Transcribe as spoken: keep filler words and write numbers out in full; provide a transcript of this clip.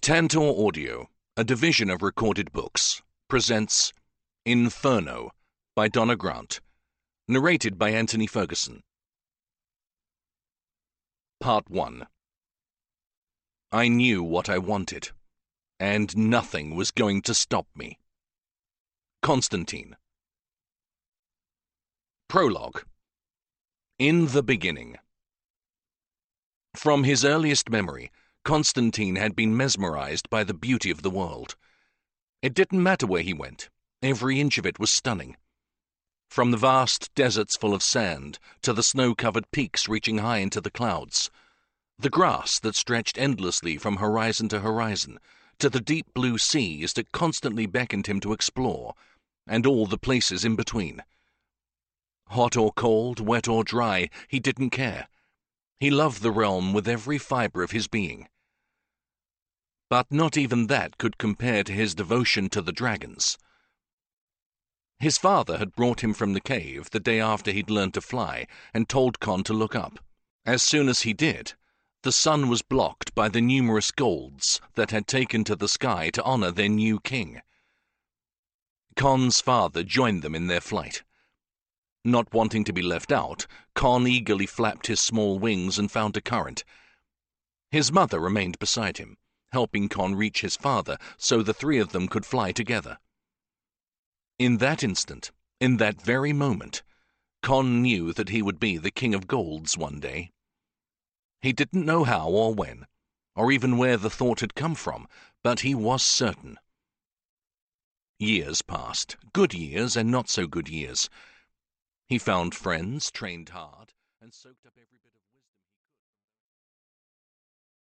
Tantor Audio, a division of Recorded Books, presents Inferno by Donna Grant, narrated by Anthony Ferguson. Part one. I knew what I wanted, and nothing was going to stop me. Constantine. Prologue. In the beginning. From his earliest memory, Constantine had been mesmerized by the beauty of the world. It didn't matter where he went. Every inch of it was stunning. From the vast deserts full of sand to the snow-covered peaks reaching high into the clouds, the grass that stretched endlessly from horizon to horizon, to the deep blue seas that constantly beckoned him to explore, and all the places in between. Hot or cold, wet or dry, he didn't care. He loved the realm with every fiber of his being. But not even that could compare to his devotion to the dragons. His father had brought him from the cave the day after he'd learned to fly and told Con to look up. As soon as he did, the sun was blocked by the numerous golds that had taken to the sky to honor their new king. Con's father joined them in their flight. Not wanting to be left out, Con eagerly flapped his small wings and found a current. His mother remained beside him, helping Con reach his father so the three of them could fly together. In that instant, in that very moment, Con knew that he would be the King of Golds one day. He didn't know how or when, or even where the thought had come from, but he was certain. Years passed, good years and not so good years. He found friends, trained hard, and soaked up every